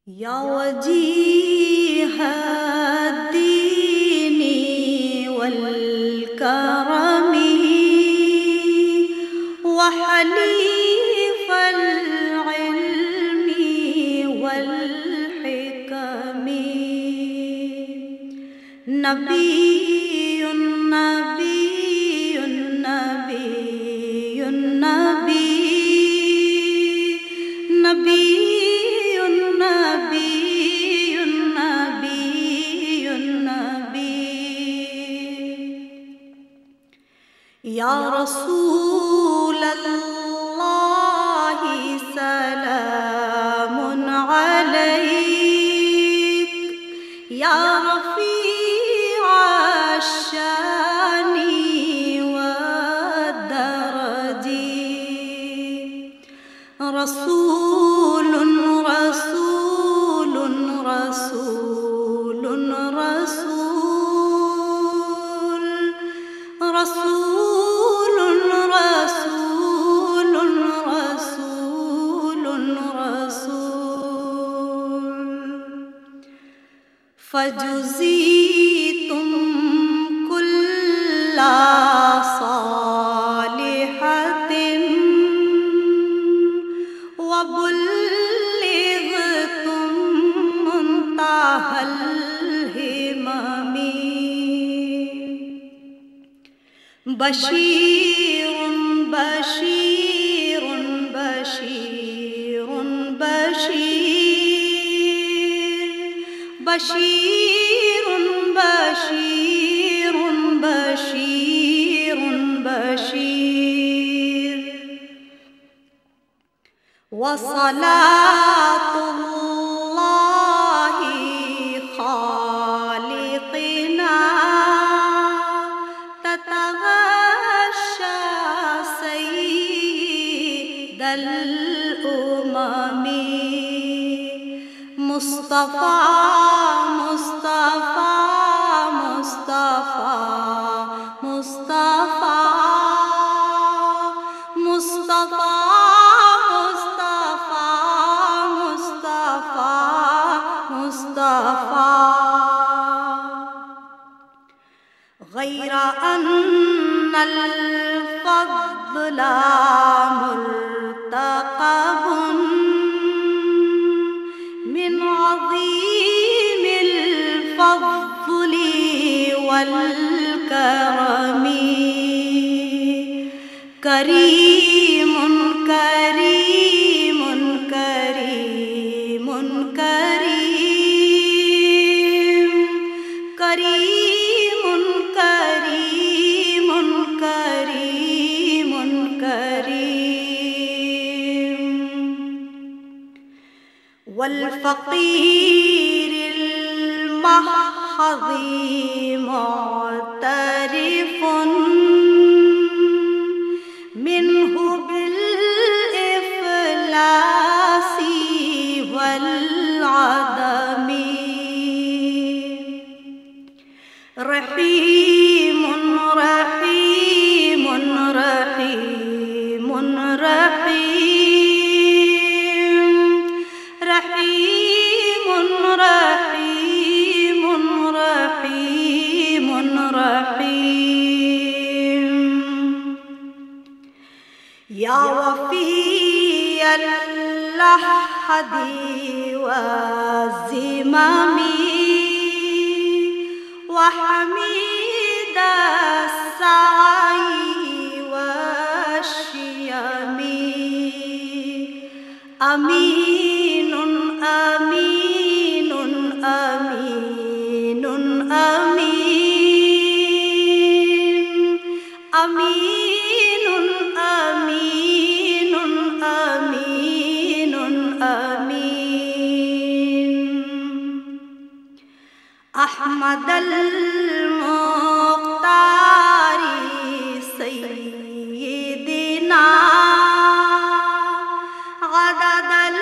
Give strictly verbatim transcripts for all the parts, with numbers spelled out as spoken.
या वजीह दीनी वल करमी व हलीफल इल्मी वल हिकमी नबीयुन नबीयुन नबीयुन नबी नबी या रसूल अल्लाह सलामुन अलैक या रफ़ीअ अश-शानी वद-दरजी रसूलुन रसूलुन रसूलुन रसूल रसूल फजुज़ीतुम कुल्ला सालिहतिन व बुल्लिग़्तुम मुंतहल हिममी बशीरुन बशीरुन बशीरुन बशीर बशीरुन बशीरुन बशीरुन बशीर व सलातुल्लाहि खालिक़िना ततग़श्शा सय्यिदल उममी मुस्तफ़ा मुस्तफ़ा मुस्तफ़ा मुस्तफ़ा मुस्तफ़ा मुस्तफ़ा मुस्तफ़ा गैर अन्नल फ़ज़्ला मुर्तक़बुन मिन अज़ीमिल फ़ज़्ली वल करमी करीमुन करीमुन करीमुन करीम करीमुन करीमुन करीमुन करीम वल फ़क़ीरिल महज़ी मुअतरिफ़ुन मिन्हु बिल इफ़लासी वल अदमी रहीमुन रहीमुन रहीमुन रहीम रहीमुन रहीमुन रहीमुन रहीम या वफ़ीअल अहदी व ज़िममी व हमीदस साई व शियमी अमीनुन अमीनुन अमीनुन अमीन अमीनुन अमीनुन अमीनुन अमीन अहमदल मुख्तारी सय्यिदिना गददल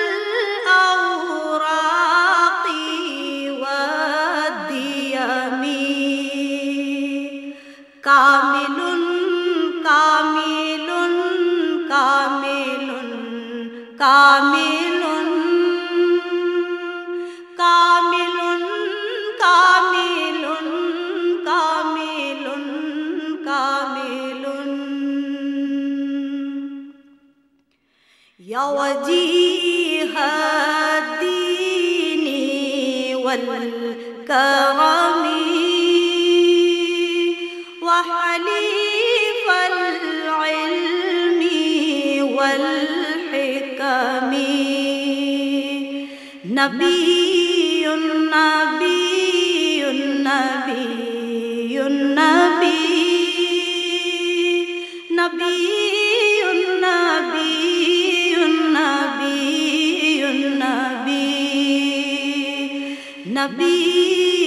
औराक़ी वद्दियमी कामिलुन कामिलुन कामिलुन कामिलुन والكرم وحليف العلم والحكم نبي نبي نبي نبي نبي نبي نبي نبي